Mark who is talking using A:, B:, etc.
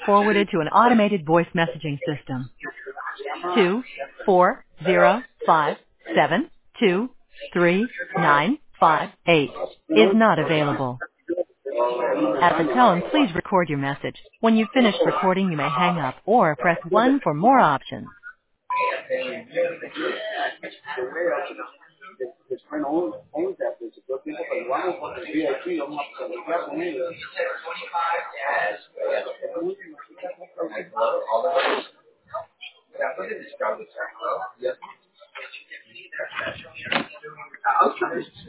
A: forwarded to an automated voice messaging system. 24057239558 is not available. At the tone, please record your message. When you've finished recording, you may hang up or press 1 for more options.
B: Después no, 11, al principio tiempo peruano, porque sí, aquí vamos a platicar con ellos.